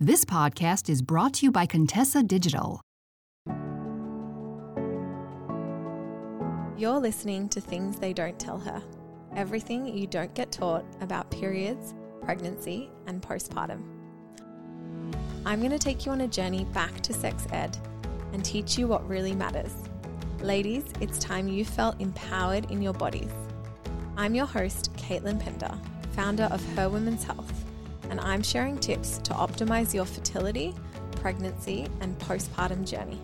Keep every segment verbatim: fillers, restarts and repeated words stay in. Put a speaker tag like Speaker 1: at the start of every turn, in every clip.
Speaker 1: This podcast is brought to you by Contessa Digital.
Speaker 2: You're listening to Things They Don't Tell Her. Everything you don't get taught about periods, pregnancy, and postpartum. I'm going to take you on a journey back to sex ed and teach you what really matters. Ladies, it's time you felt empowered in your bodies. I'm your host, Caitlin Pender, founder of Her Women's Health, and I'm sharing tips to optimize your fertility, pregnancy, and postpartum journey.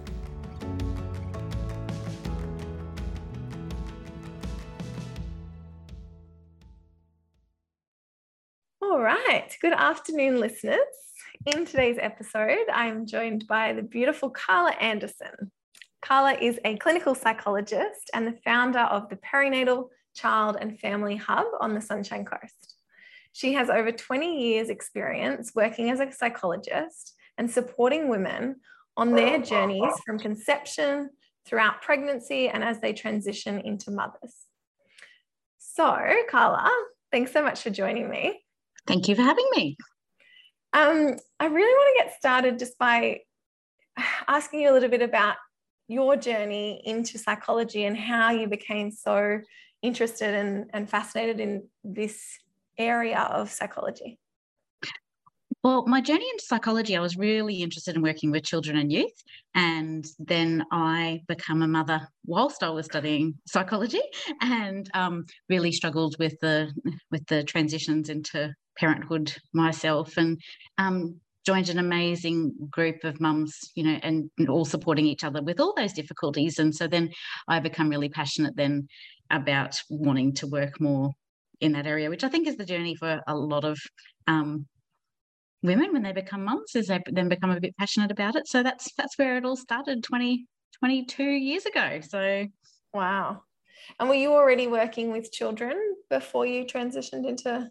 Speaker 2: All right, good afternoon, listeners. In today's episode, I'm joined by the beautiful Carla Anderson. Carla is a clinical psychologist and the founder of the Perinatal Child and Family Hub on the Sunshine Coast. She has over twenty years experience working as a psychologist and supporting women on their journeys from conception throughout pregnancy and as they transition into mothers. So, Carla, thanks so much for joining me.
Speaker 3: Thank you for having me.
Speaker 2: Um, I really want to get started just by asking you a little bit about your journey into psychology and how you became so interested and, and fascinated in this area of psychology.
Speaker 3: Well, my journey into psychology, I was really interested in working with children and youth, and then I became a mother whilst I was studying psychology, and um, really struggled with the with the transitions into parenthood myself, and um, joined an amazing group of mums, you know, and all supporting each other with all those difficulties. And so then I become really passionate then about wanting to work more in that area, which I think is the journey for a lot of um, women when they become mums, is they then become a bit passionate about it. So that's that's where it all started twenty, twenty-two years ago. So,
Speaker 2: wow. And were you already working with children before you transitioned into?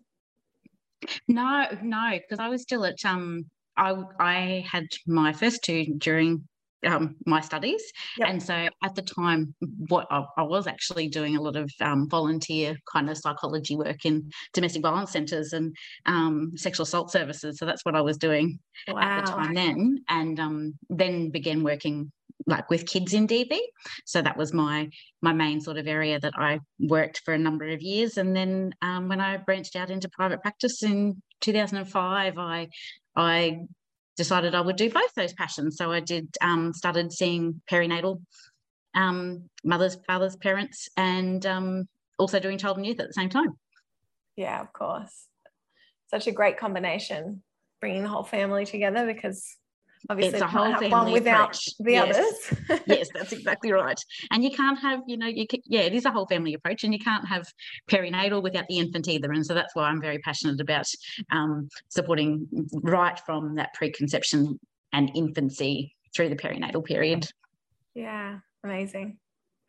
Speaker 3: No, no, because I was still at um, I I had my first two during um my studies, yep. And so at the time, what I, I was actually doing a lot of um, volunteer kind of psychology work in domestic violence centres and um, sexual assault services. So that's what I was doing wow. at the time then, and um, then began working like with kids in D V. So that was my my main sort of area that I worked for a number of years. And then um, when I branched out into private practice in two thousand five, I I decided I would do both those passions. So I did um, started seeing perinatal um, mothers, fathers, parents, and um, also doing child and youth at the same time.
Speaker 2: Yeah, of course. Such a great combination, bringing the whole family together, because obviously
Speaker 3: it's a whole family
Speaker 2: one without
Speaker 3: approach.
Speaker 2: the
Speaker 3: yes.
Speaker 2: others.
Speaker 3: Yes, that's exactly right. And you can't have, you know, you can, yeah, it is a whole family approach, and you can't have perinatal without the infant either. And so that's why I'm very passionate about um, supporting right from that preconception and infancy through the perinatal period.
Speaker 2: Yeah, amazing.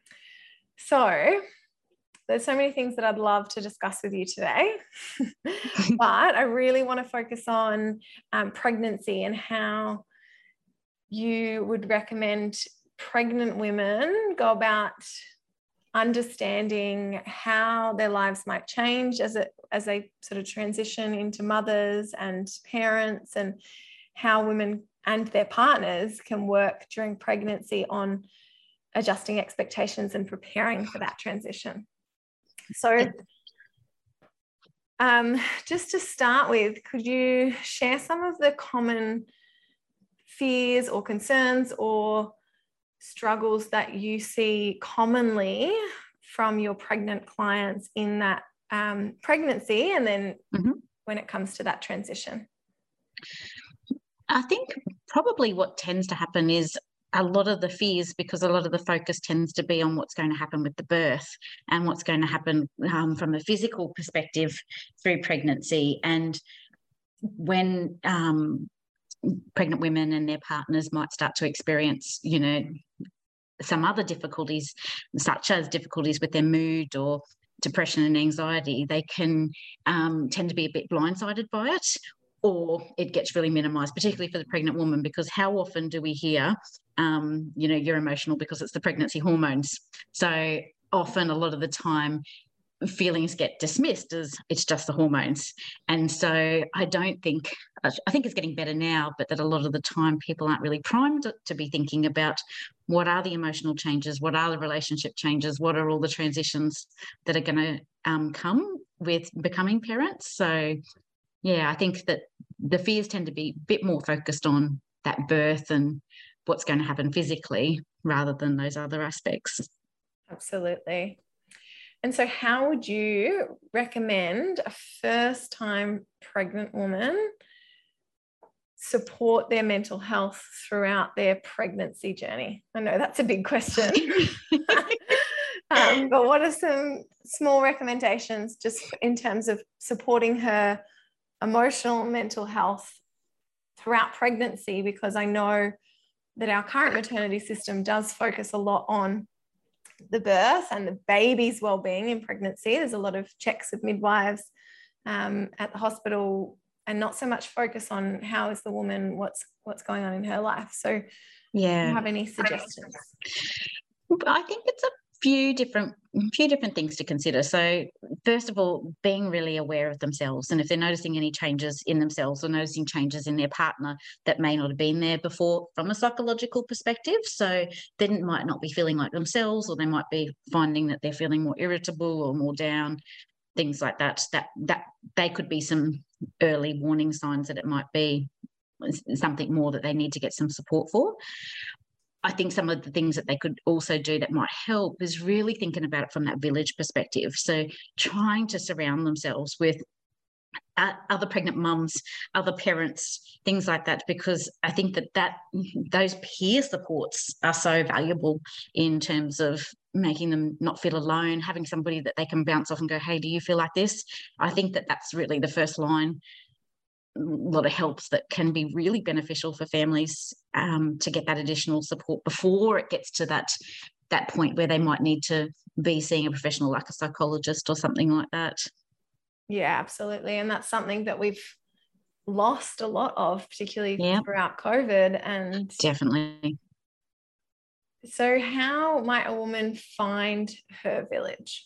Speaker 2: So there's so many things that I'd love to discuss with you today, but I really want to focus on um, pregnancy and how you would recommend pregnant women go about understanding how their lives might change as it as they sort of transition into mothers and parents, and how women and their partners can work during pregnancy on adjusting expectations and preparing for that transition. So um, just to start with, could you share some of the common fears or concerns or struggles that you see commonly from your pregnant clients in that um, pregnancy, and then mm-hmm. when it comes to that transition?
Speaker 3: I think probably what tends to happen is a lot of the fears, because a lot of the focus tends to be on what's going to happen with the birth and what's going to happen um, from a physical perspective through pregnancy. And when um, pregnant women and their partners might start to experience, you know, some other difficulties, such as difficulties with their mood or depression and anxiety, they can um, tend to be a bit blindsided by it, or it gets really minimised, particularly for the pregnant woman, because how often do we hear, um, you know, you're emotional because it's the pregnancy hormones? So often, a lot of the time, feelings get dismissed as it's just the hormones. And so I don't think, I think it's getting better now, but that a lot of the time people aren't really primed to be thinking about what are the emotional changes, what are the relationship changes, what are all the transitions that are going to um, come with becoming parents. So yeah, I think that the fears tend to be a bit more focused on that birth and what's going to happen physically rather than those other aspects.
Speaker 2: Absolutely. And so how would you recommend a first-time pregnant woman support their mental health throughout their pregnancy journey? I know that's a big question. um, but what are some small recommendations just in terms of supporting her emotional, mental health throughout pregnancy? Because I know that our current maternity system does focus a lot on the birth and the baby's well-being in pregnancy. There's a lot of checks of midwives um, at the hospital, and not so much focus on how is the woman, what's what's going on in her life. So
Speaker 3: yeah,
Speaker 2: do you have any suggestions?
Speaker 3: I think it's a few different few different things to consider. So first of all, being really aware of themselves, and if they're noticing any changes in themselves or noticing changes in their partner that may not have been there before from a psychological perspective. So they might not be feeling like themselves, or they might be finding that they're feeling more irritable or more down, things like that. That that they could be some early warning signs that it might be something more that they need to get some support for. I think some of the things that they could also do that might help is really thinking about it from that village perspective. So trying to surround themselves with uh, other pregnant mums, other parents, things like that, because I think that, that those peer supports are so valuable in terms of making them not feel alone, having somebody that they can bounce off and go, hey, do you feel like this? I think that that's really the first line. A lot of helps that can be really beneficial for families um, to get that additional support before it gets to that that point where they might need to be seeing a professional like a psychologist or something like that.
Speaker 2: Yeah, absolutely. And that's something that we've lost a lot of, particularly
Speaker 3: yeah.
Speaker 2: throughout COVID. And
Speaker 3: definitely.
Speaker 2: So how might a woman find her village?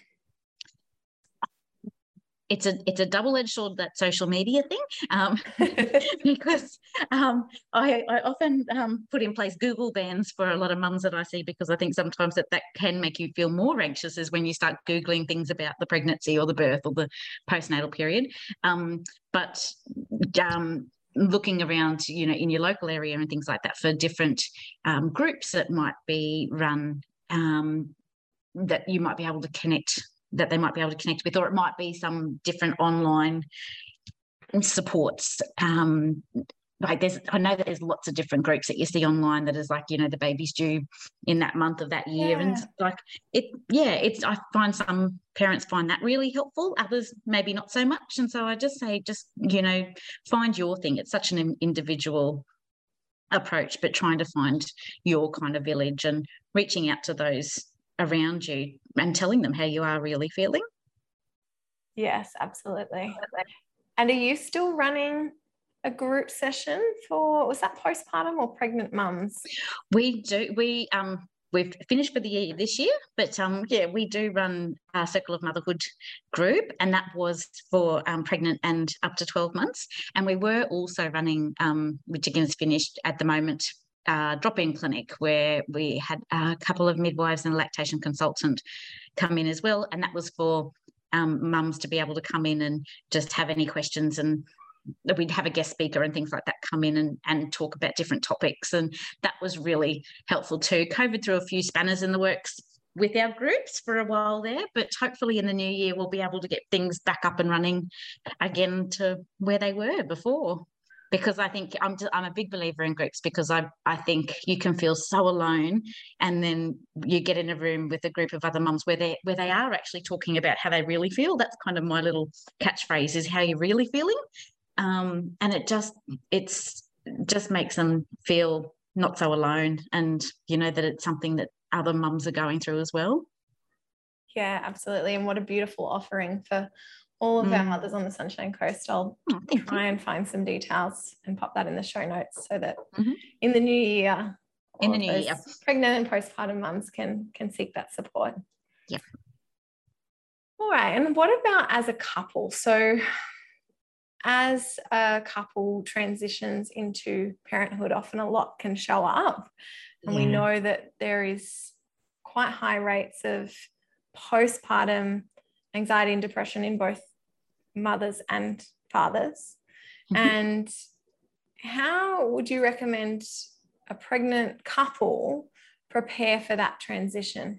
Speaker 3: It's a it's a double-edged sword, that social media thing, um, because um, I, I often um, put in place Google bans for a lot of mums that I see, because I think sometimes that that can make you feel more anxious is when you start Googling things about the pregnancy or the birth or the postnatal period. Um, but um, looking around, you know, in your local area and things like that for different um, groups that might be run, um, that you might be able to connect that they might be able to connect with, or it might be some different online supports. Um, like there's, I know that there's lots of different groups that you see online that is like, you know, the baby's due in that month of that year. Yeah. And like it, yeah, it's, I find some parents find that really helpful, others maybe not so much. And so I just say, just, you know, find your thing. It's such an individual approach, but trying to find your kind of village and reaching out to those around you and telling them how you are really feeling.
Speaker 2: Yes, absolutely. And are you still running a group session for, was that postpartum or pregnant mums?
Speaker 3: We do. We um we've finished for the year this year, but um yeah, we do run a Circle of Motherhood group, and that was for um pregnant and up to twelve months. And we were also running um which again is finished at the moment, Uh, drop-in clinic, where we had a couple of midwives and a lactation consultant come in as well, and that was for um, mums to be able to come in and just have any questions, and we'd have a guest speaker and things like that come in and, and talk about different topics, and that was really helpful too. COVID threw a few spanners in the works with our groups for a while there, but hopefully in the new year we'll be able to get things back up and running again to where they were before. Because I think I'm just, I'm a big believer in groups, because I, I think you can feel so alone, and then you get in a room with a group of other mums where they where they are actually talking about how they really feel. That's kind of my little catchphrase, is how you're really feeling, um, and it just it's just makes them feel not so alone, and you know that it's something that other mums are going through as well.
Speaker 2: Yeah, absolutely. And what a beautiful offering for all of mm. our mothers on the Sunshine Coast. I'll oh, try you. and find some details and pop that in the show notes, so that mm-hmm. in the new year,
Speaker 3: in the new year,
Speaker 2: pregnant and postpartum mums can can seek that support.
Speaker 3: Yeah.
Speaker 2: All right. And what about as a couple? So as a couple transitions into parenthood, often a lot can show up. And
Speaker 3: Yeah.
Speaker 2: we know that there is quite high rates of postpartum anxiety and depression in both mothers and fathers.
Speaker 3: Mm-hmm.
Speaker 2: And how would you recommend a pregnant couple prepare for that transition?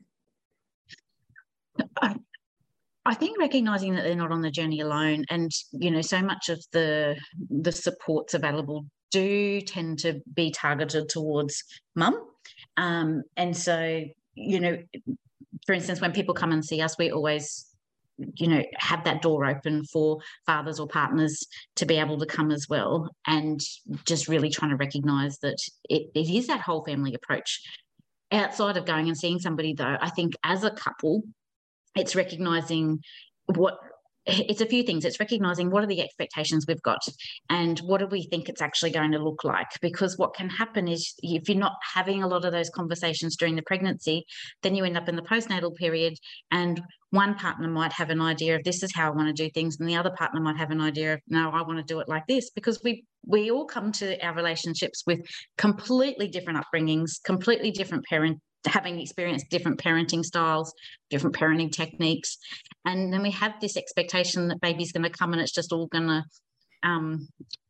Speaker 3: I, I think recognizing that they're not on the journey alone, and you know, so much of the the supports available do tend to be targeted towards mum, um, and so you know, for instance, when people come and see us, we always, you know, have that door open for fathers or partners to be able to come as well, and just really trying to recognize that it, it is that whole family approach. Outside of going and seeing somebody, though, I think as a couple, it's recognizing what it's a few things. It's recognizing what are the expectations we've got and what do we think it's actually going to look like? Because what can happen is if you're not having a lot of those conversations during the pregnancy, then you end up in the postnatal period and one partner might have an idea of this is how I want to do things, and the other partner might have an idea of no, I want to do it like this, because we we all come to our relationships with completely different upbringings, completely different parent having experienced different parenting styles, different parenting techniques. And then we have this expectation that baby's going to come and it's just all going to um,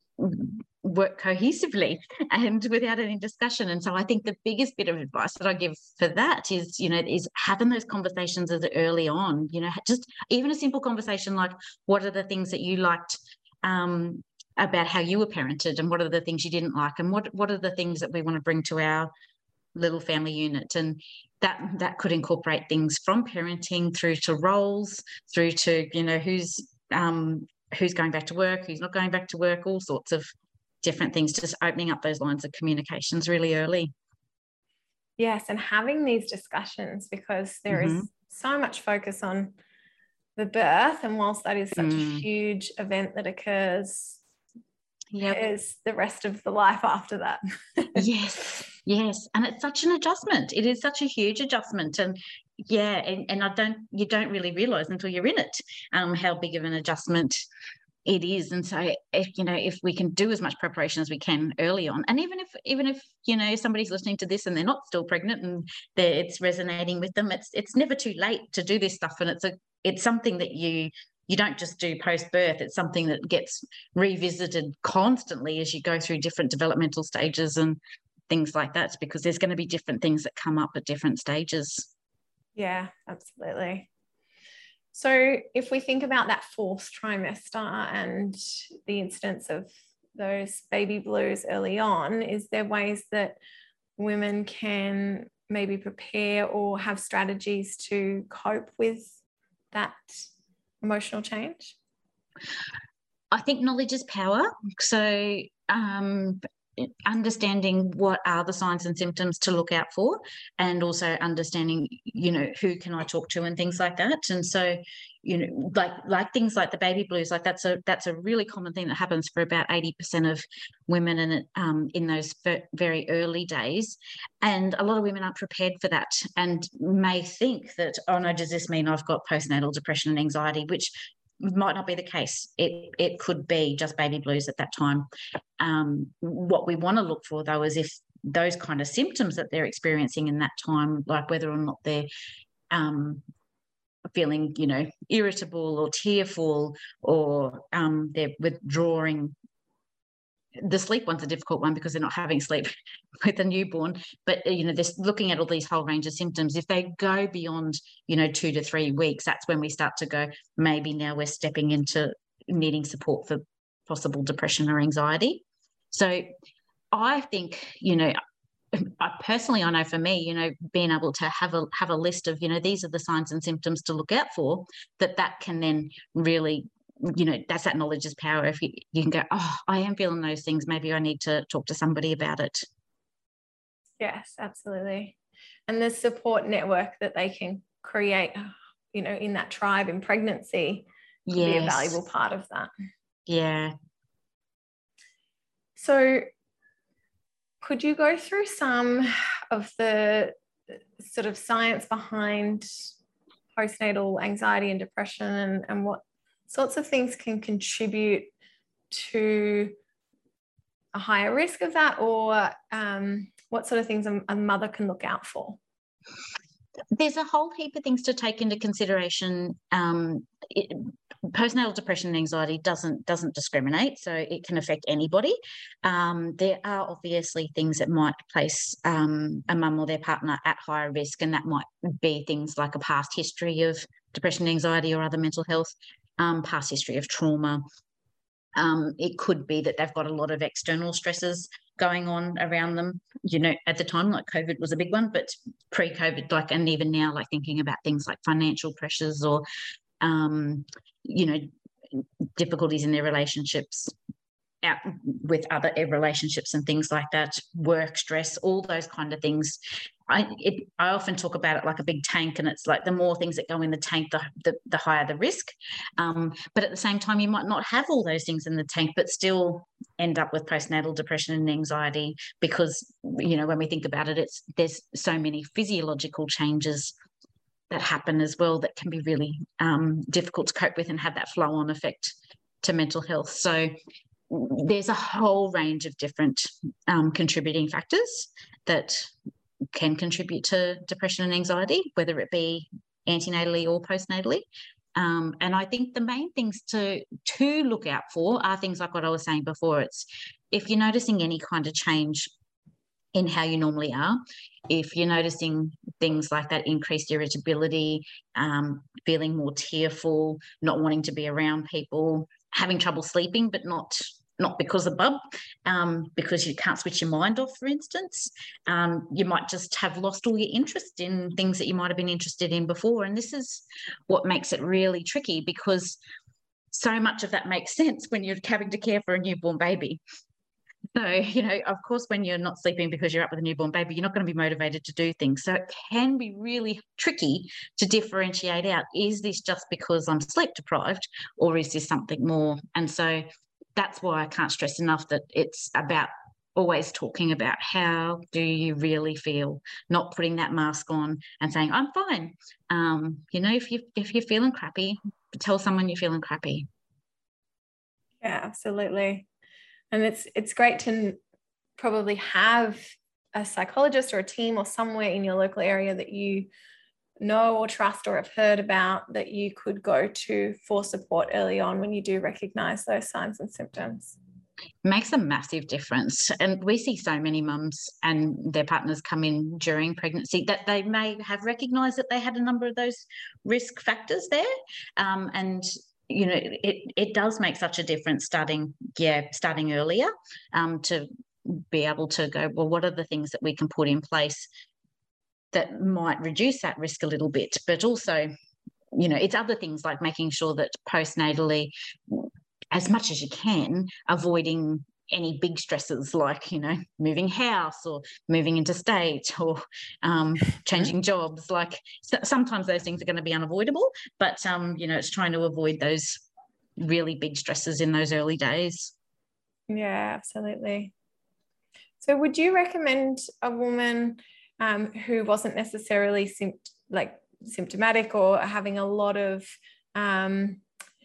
Speaker 3: work cohesively and without any discussion. And so I think the biggest bit of advice that I give for that is, you know, is having those conversations as early on, you know, just even a simple conversation like, what are the things that you liked um, about how you were parented, and what are the things you didn't like, and what, what are the things that we want to bring to our little family unit. And that that could incorporate things from parenting through to roles, through to, you know, who's um who's going back to work, who's not going back to work, all sorts of different things, just opening up those lines of communications really early.
Speaker 2: Yes, and having these discussions, because there mm-hmm. is so much focus on the birth, and whilst that is such mm. a huge event that occurs, yep. there's the rest of the life after that.
Speaker 3: Yes. Yes, and it's such an adjustment. It is such a huge adjustment, and yeah, and, and I don't, you don't really realise until you're in it, um, how big of an adjustment it is. And so, if you know, if we can do as much preparation as we can early on, and even if, even if you know somebody's listening to this and they're not still pregnant and they're, it's resonating with them, it's it's never too late to do this stuff, and it's a it's something that you. You don't just do post-birth. It's something that gets revisited constantly as you go through different developmental stages and things like that, because there's going to be different things that come up at different stages.
Speaker 2: Yeah, absolutely. So if we think about that fourth trimester and the incidence of those baby blues early on, is there ways that women can maybe prepare or have strategies to cope with that emotional change?
Speaker 3: I think knowledge is power. So um, understanding what are the signs and symptoms to look out for, and also understanding, you know, who can I talk to and things like that. And so, you know, like like things like the baby blues, like that's a that's a really common thing that happens for about eighty percent of women in it um, in those very early days. And a lot of women aren't prepared for that and may think that, oh no, does this mean I've got postnatal depression and anxiety, which might not be the case. It it could be just baby blues at that time. Um, what we want to look for, though, is if those kind of symptoms that they're experiencing in that time, like whether or not they're um, feeling, you know, irritable or tearful, or um, they're withdrawing. The sleep one's a difficult one because they're not having sleep with a newborn, but, you know, they're looking at all these whole range of symptoms. If they go beyond, you know, two to three weeks, that's when we start to go, maybe now we're stepping into needing support for possible depression or anxiety. So I think, you know, I personally, I know for me, you know, being able to have a have a list of, you know, these are the signs and symptoms to look out for, that that can then really, you know, that's that knowledge is power. If you, you can go, oh, I am feeling those things, maybe I need to talk to somebody about it.
Speaker 2: Yes, absolutely. And the support network that they can create, you know, in that tribe in pregnancy could yes. be a valuable part of that.
Speaker 3: Yeah.
Speaker 2: So could you go through some of the sort of science behind postnatal anxiety and depression, and, and what sorts of things can contribute to a higher risk of that, or um, what sort of things a, a mother can look out for?
Speaker 3: There's a whole heap of things to take into consideration. Um, it, postnatal depression and anxiety doesn't doesn't discriminate, so it can affect anybody. Um, there are obviously things that might place um, a mum or their partner at higher risk, and that might be things like a past history of depression, anxiety, or other mental health, um, past history of trauma. Um, it could be that they've got a lot of external stresses going on around them, you know, at the time, like COVID was a big one, but pre-COVID, like, and even now, like thinking about things like financial pressures or, um, you know, difficulties in their relationships, out with other relationships and things like that, work stress, all those kind of things. I it, I often talk about it like a big tank, and it's like the more things that go in the tank, the the, the higher the risk. Um, but at the same time, you might not have all those things in the tank, but still end up with postnatal depression and anxiety because, you know, when we think about it, it's there's so many physiological changes that happen as well that can be really um, difficult to cope with and have that flow-on effect to mental health. So there's a whole range of different um, contributing factors that can contribute to depression and anxiety, whether it be antenatally or postnatally. Um, and I think the main things to to look out for are things like what I was saying before. It's if you're noticing any kind of change in how you normally are, if you're noticing things like that increased irritability, um, feeling more tearful, not wanting to be around people, having trouble sleeping, but not not because of bub, um, because you can't switch your mind off, for instance. Um, you might just have lost all your interest in things that you might have been interested in before. And this is what makes it really tricky, because so much of that makes sense when you're having to care for a newborn baby. So, you know, of course, when you're not sleeping because you're up with a newborn baby, you're not going to be motivated to do things. So it can be really tricky to differentiate out, is this just because I'm sleep deprived, or is this something more? And so that's why I can't stress enough that it's about always talking about how do you really feel, not putting that mask on and saying, I'm fine. Um, you know, if, you, if you're feeling crappy, tell someone you're feeling crappy.
Speaker 2: Yeah, absolutely. And it's it's great to probably have a psychologist or a team or somewhere in your local area that you know or trust or have heard about that you could go to for support early on when you do recognise those signs and symptoms.
Speaker 3: Makes a massive difference. And we see so many mums and their partners come in during pregnancy that they may have recognised that they had a number of those risk factors there. Um, and you know, it it does make such a difference starting, yeah, starting earlier, um, to be able to go, well, what are the things that we can put in place that might reduce that risk a little bit? But also, you know, it's other things like making sure that postnatally, as much as you can, avoiding any big stresses like, you know, moving house or moving interstate or um, changing jobs. Like so, sometimes those things are going to be unavoidable, but, um, you know, it's trying to avoid those really big stresses in those early days.
Speaker 2: Yeah, absolutely. So would you recommend a woman um, who wasn't necessarily sim- like symptomatic or having a lot of um,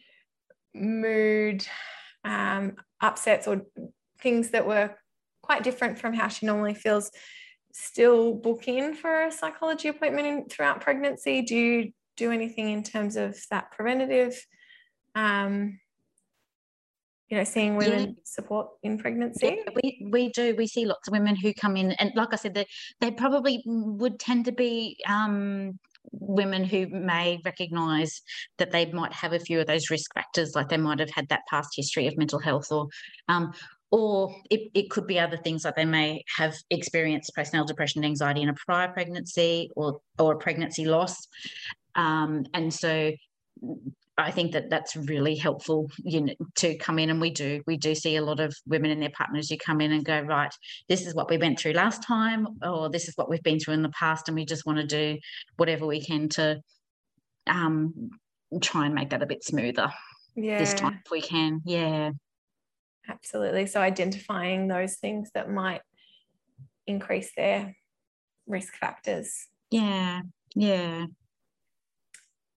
Speaker 2: mood um, upsets or things that were quite different from how she normally feels, still book in for a psychology appointment in, throughout pregnancy? Do you do anything in terms of that preventative, um, you know, seeing women yeah. support in pregnancy?
Speaker 3: Yeah, we, we do. We see lots of women who come in, and like I said, they, they probably would tend to be um, women who may recognise that they might have a few of those risk factors, like they might have had that past history of mental health, or um, or it, it could be other things, like they may have experienced postnatal depression and anxiety in a prior pregnancy or or a pregnancy loss. Um, and so I think that that's really helpful, you know, to come in, and we do. We do see a lot of women and their partners who come in and go, right, this is what we went through last time, or this is what we've been through in the past, and we just want to do whatever we can to um, try and make that a bit smoother
Speaker 2: yeah.
Speaker 3: this time if we can. Yeah.
Speaker 2: Absolutely. So identifying those things that might increase their risk factors.
Speaker 3: Yeah, yeah.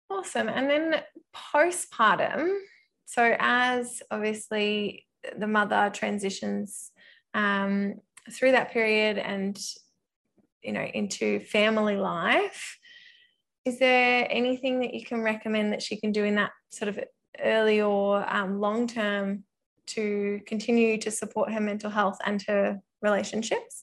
Speaker 2: Awesome. And then postpartum, so as obviously the mother transitions um, through that period and, you know, into family life, is there anything that you can recommend that she can do in that sort of early or um, long term to continue to support her mental health and her relationships?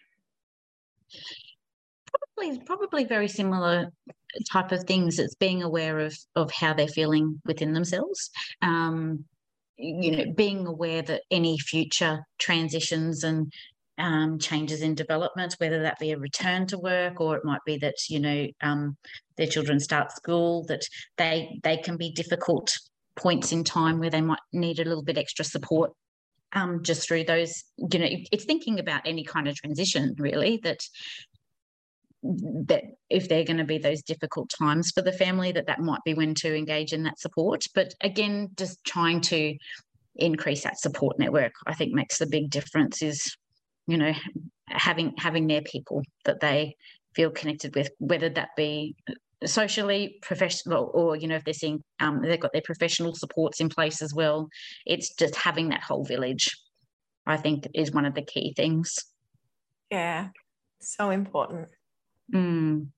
Speaker 3: Probably, probably very similar type of things. It's being aware of of how they're feeling within themselves. Um, you know, being aware that any future transitions and um, changes in development, whether that be a return to work or it might be that, you know, um, their children start school, that they they can be difficult points in time where they might need a little bit extra support. Um, just through those, you know, it's thinking about any kind of transition really, that that if they're going to be those difficult times for the family, that that might be when to engage in that support. But again, just trying to increase that support network, I think makes the big difference. Is, you know, having having their people that they feel connected with, whether that be socially, professional, or, you know, if they're seeing um, they've got their professional supports in place as well. It's just having that whole village, I think, is one of the key things.
Speaker 2: Yeah, so important.
Speaker 3: Mm.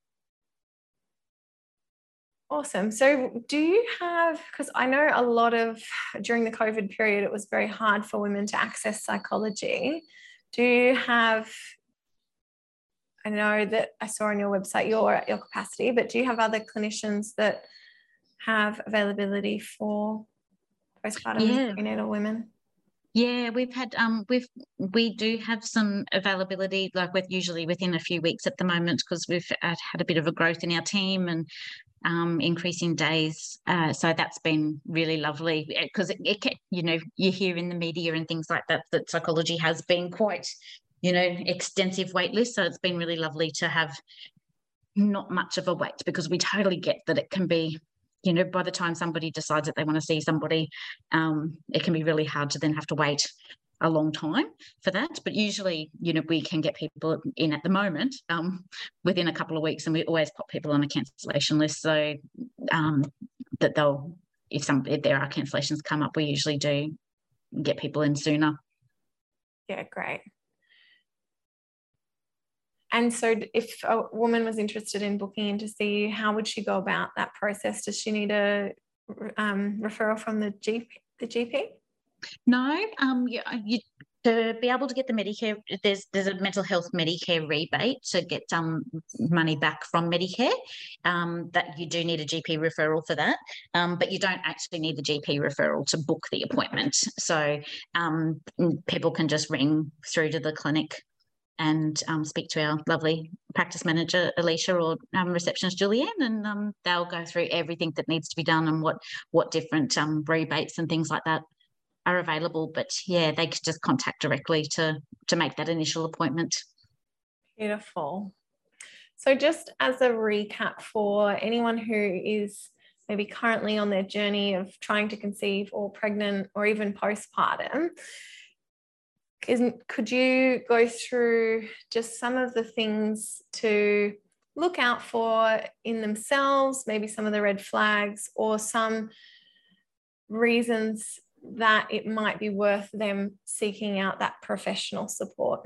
Speaker 2: Awesome. So do you have, because I know a lot of, during the COVID period, it was very hard for women to access psychology. Do you have, I know that I saw on your website you're at your capacity, but do you have other clinicians that have availability for postpartum
Speaker 3: Yeah.
Speaker 2: prenatal women?
Speaker 3: Yeah, we've had um we've we do have some availability, like with usually within a few weeks at the moment, because we've had, had a bit of a growth in our team and um increasing days. Uh, so that's been really lovely, because it, it you know, you hear in the media and things like that that psychology has been quite, you know, extensive wait list. So it's been really lovely to have not much of a wait, because we totally get that it can be, you know, by the time somebody decides that they want to see somebody, um, it can be really hard to then have to wait a long time for that. But usually, you know, we can get people in at the moment um, within a couple of weeks, and we always put people on a cancellation list, so um, that they'll, if some if there are cancellations come up, we usually do get people in sooner.
Speaker 2: Yeah, great. And so if a woman was interested in booking in to see you, how would she go about that process? Does she need a um, referral from the G P? The G P?
Speaker 3: No, um, you, you to be able to get the Medicare, there's there's a mental health Medicare rebate to get um money back from Medicare. Um, that you do need a G P referral for that, um, but you don't actually need the G P referral to book the appointment. So um, people can just ring through to the clinic and um, speak to our lovely practice manager, Alicia, or um, receptionist, Julianne, and um, they'll go through everything that needs to be done and what what different um, rebates and things like that are available. But yeah, they could just contact directly to to make that initial appointment.
Speaker 2: Beautiful. So just as a recap for anyone who is maybe currently on their journey of trying to conceive or pregnant or even postpartum, Isn't, could you go through just some of the things to look out for in themselves, maybe some of the red flags or some reasons that it might be worth them seeking out that professional support?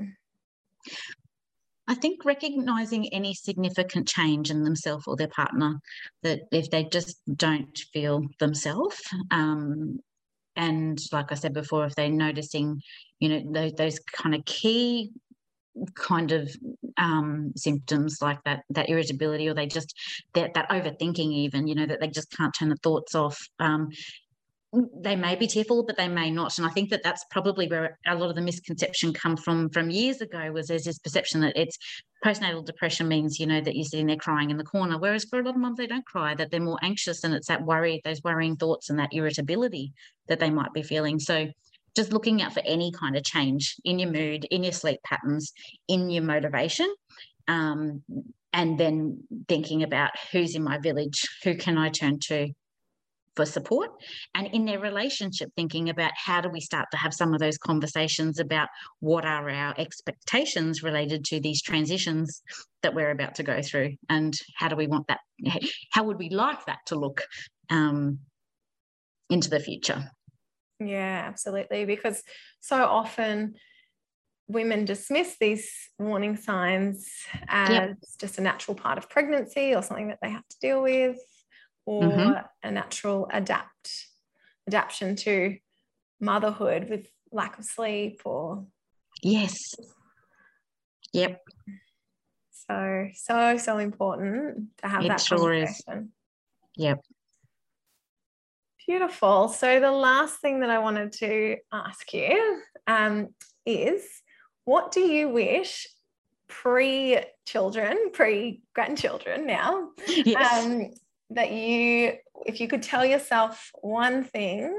Speaker 3: I think recognising any significant change in themselves or their partner, that if they just don't feel themselves, um, and like I said before, if they're noticing, you know, those, those kind of key kind of um, symptoms like that, that irritability, or they just, that, that overthinking even, you know, that they just can't turn the thoughts off. Um, they may be tearful, but they may not. And I think that that's probably where a lot of the misconception come from from years ago, was there's this perception that it's postnatal depression means, you know, that you're sitting there crying in the corner. Whereas for a lot of mums, they don't cry, that they're more anxious, and it's that worry, those worrying thoughts and that irritability that they might be feeling. So just looking out for any kind of change in your mood, in your sleep patterns, in your motivation, um, and then thinking about who's in my village, who can I turn to for support, and in their relationship thinking about how do we start to have some of those conversations about what are our expectations related to these transitions that we're about to go through, and how do we want that, how would we like that to look um, into the future.
Speaker 2: Yeah, absolutely, because so often women dismiss these warning signs as yep. just a natural part of pregnancy or something that they have to deal with, or mm-hmm. a natural adapt adaptation to motherhood with lack of sleep or
Speaker 3: yes yep
Speaker 2: so so so important to have it that sure conversation
Speaker 3: is. Yep.
Speaker 2: Beautiful. So the last thing that I wanted to ask you um, is, what do you wish pre-children, pre-grandchildren now, yes. um, that you, if you could tell yourself one thing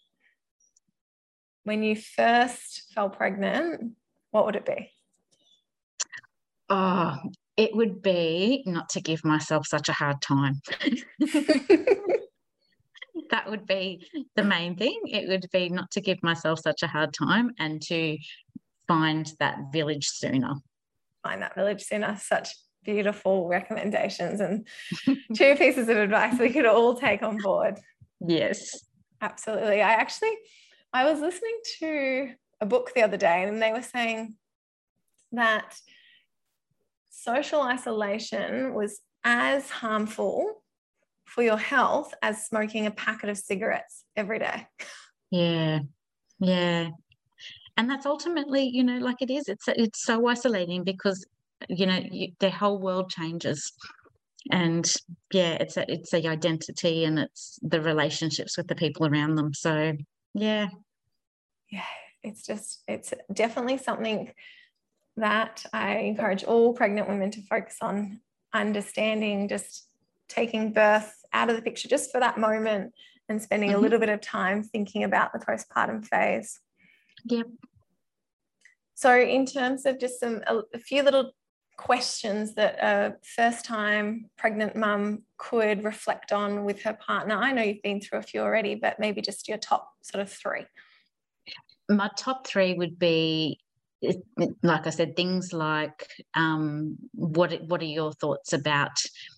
Speaker 2: when you first fell pregnant, what would it be?
Speaker 3: Oh, it would be not to give myself such a hard time. That would be the main thing. It would be not to give myself such a hard time and to find that village sooner.
Speaker 2: Find that village sooner. Such beautiful recommendations and two pieces of advice we could all take on board.
Speaker 3: Yes.
Speaker 2: Absolutely. I actually, I was listening to a book the other day and they were saying that social isolation was as harmful for your health as smoking a packet of cigarettes every day.
Speaker 3: Yeah, yeah. And that's ultimately, you know, like it is, it's it's so isolating because, you know, you, their whole world changes. And yeah, it's a, it's the identity and it's the relationships with the people around them. So, yeah.
Speaker 2: Yeah, it's just, it's definitely something that I encourage all pregnant women to focus on, understanding, just taking birth out of the picture just for that moment and spending mm-hmm. a little bit of time thinking about the postpartum phase.
Speaker 3: Yep.
Speaker 2: So in terms of just some a, a few little questions that a first-time pregnant mum could reflect on with her partner. I know you've been through a few already, but maybe just your top sort of three.
Speaker 3: My top three would be, like I said, things like um, what what are your thoughts about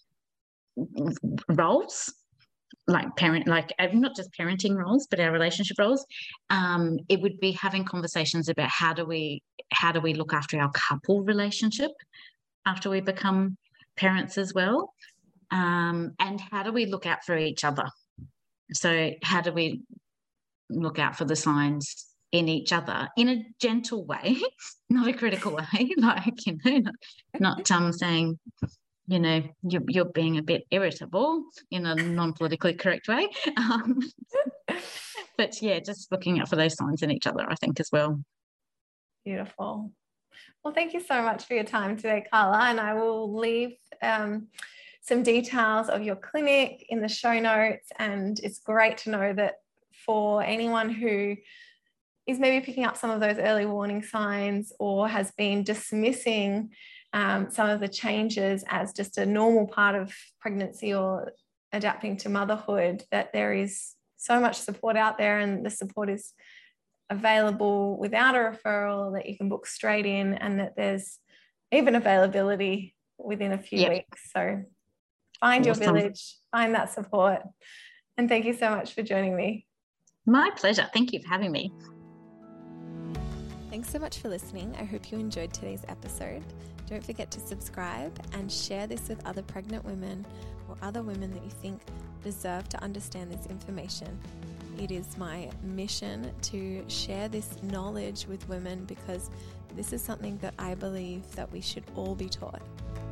Speaker 3: roles, like parent, like not just parenting roles, but our relationship roles. Um, it would be having conversations about how do we how do we look after our couple relationship after we become parents as well, um, and how do we look out for each other. So how do we look out for the signs in each other in a gentle way, not a critical way, like, you know, not, not um saying, you know, you're, you're being a bit irritable in a non-politically correct way. Um, but, yeah, just looking out for those signs in each other, I think, as well.
Speaker 2: Beautiful. Well, thank you so much for your time today, Carla, and I will leave um, some details of your clinic in the show notes, and it's great to know that for anyone who is maybe picking up some of those early warning signs or has been dismissing Um, some of the changes as just a normal part of pregnancy or adapting to motherhood, that there is so much support out there, and the support is available without a referral, that you can book straight in, and that there's even availability within a few yep. weeks. So find awesome. your village, find that support. And thank you so much for joining me.
Speaker 3: My pleasure. Thank you for having me.
Speaker 2: Thanks so much for listening. I hope you enjoyed today's episode. Don't forget to subscribe and share this with other pregnant women or other women that you think deserve to understand this information. It is my mission to share this knowledge with women because this is something that I believe that we should all be taught.